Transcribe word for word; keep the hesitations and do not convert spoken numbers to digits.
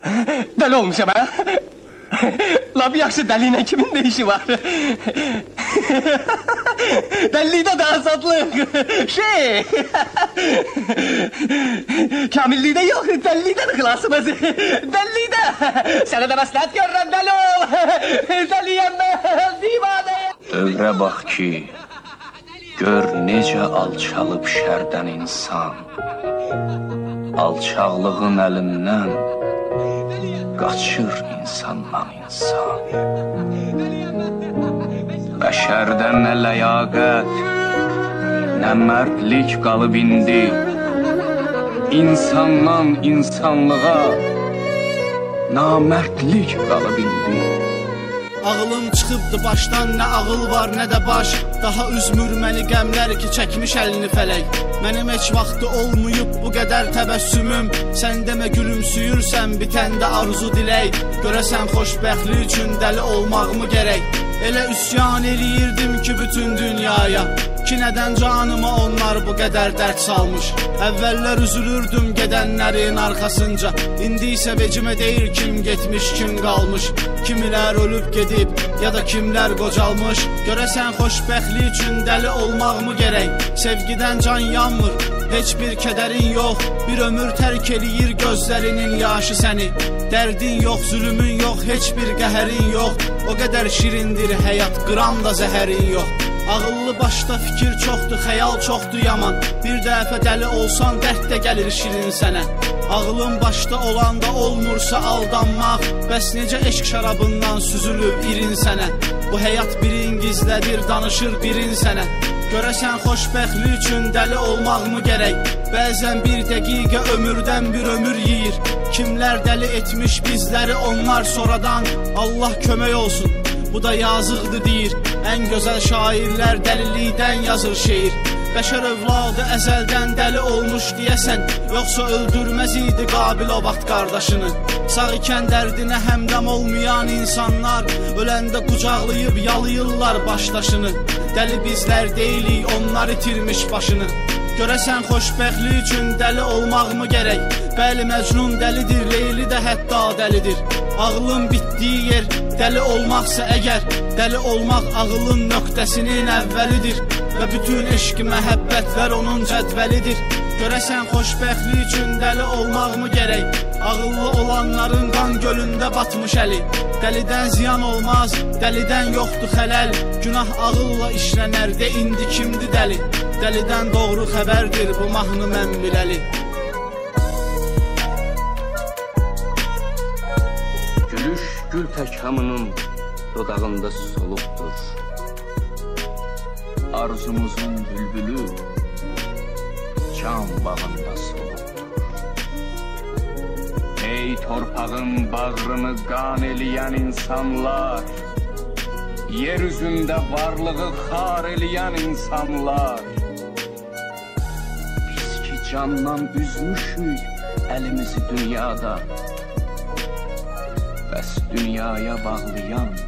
Dəli olmuşam, hə? Lab yaxşı dəliylə kimin də işi var? Dəllikdə də azadlıq, şey! Kamillikdə yox, dəllikdə də xilasımız. Dəllikdə! Sənə də məsləhət görürəm, dəli ol! Dəliyəm mən, divanəyəm! Dövrə bax ki, gör necə alçalıb şərdən insan. Alçaqlığın əlindən qaçır insandan insan. Bəşərdən nə ləyaqət, nə mərdlik qalıb indi. İnsandan insanlığa namərdlik qalıb indi. Ağlım çıxıbdı başdan, nə ağıl var, nə də baş. Daha üzmür məni qəmlər ki, çəkmiş əlini fələk. Mənim heç vaxtı olmayıb bu qədər təbəssümüm. Sən demə gülümsüyürsən, bitəndə arzu dilək. Görəsən xoşbəxtlik üçün dəli olmağımı gərək. Elə üsyan eləyirdim ki, bütün dünyaya. Ki nədən canıma onlar bu qədər dərd salmış. Əvvəllər üzülürdüm gedənlərin arxasınca. İndi isə vecimə deyir kim getmiş, kim qalmış. Kimilər ölüb gedib, ya da kimlər qocalmış. Görəsən xoşbəxtlik üçün dəli olmağımı gərək. Sevgidən can yanmır, heç bir kədərin yox. Bir ömür tərk eləyir gözlərinin yaşı səni. Dərdin yox, zülümün yox, heç bir qəhərin yox. O qədər şirindir həyat, qram da zəhərin yox. Ağıllı başda fikir çoxdur, xəyal çoxdur yaman. Bir dəfə dəli olsan dərd də gəlir şirin sənə. Ağlın başda olanda olmursa aldanmaq. Bəs necə eşq şarabından süzülüb irin sənə. Bu həyat birin gizlədir, danışır birin sənə. Görəsən xoşbəxtlik üçün dəli olmağımı gərək. Bəzən bir dəqiqə ömürdən bir ömür yeyir. Kimlər dəli etmiş bizləri onlar sonradan. Allah kömək olsun, bu da yazıqdır deyir. Ən gözəl şairlər dəlilikdən yazır şeir. Bəşər övladı əzəldən dəli olmuş deyəsən. Yoxsa öldürməz idi Qabil o vaxt qardaşını. Sağ ikən dərdinə həmdəm olmayan insanlar öləndə qucaqlayıb yalayırlar başdaşını. Dəli bizlər deyilik, onlar itirmiş başını. Görəsən xoşbəxtlik üçün dəli olmağımı gərək. Bəli Məcnun dəlidir, Leyli də hətta dəlidir. Ağlın bitdiyi yer dəli olmaqsa əgər. Dəli olmaq ağılın nöqtəsinin əvvəlidir. Və bütün eşq məhəbbətlər onun cədvəlidir. Görəsən xoşbəxtlik üçün dəli olmağımı gərək. Ağıllı olanların qan gölündə batmış əli. Dəlidən ziyan olmaz, dəlidən yoxdur xələl. Günah ağılla işlənər, de indi kimdir dəli. Dəlidən doğru xəbərdir bu mahnı mən biləli. Gülüş gül təkamının dodağında solubdur. Arzumuzun bülbülü can bağında solubdur. Ey torpağın bağrını qan eləyən insanlar, yeryüzündə varlığı xar eləyən insanlar, biz ki candan üzmüşük əlimizi dünyada, bəs dünyaya bağlayan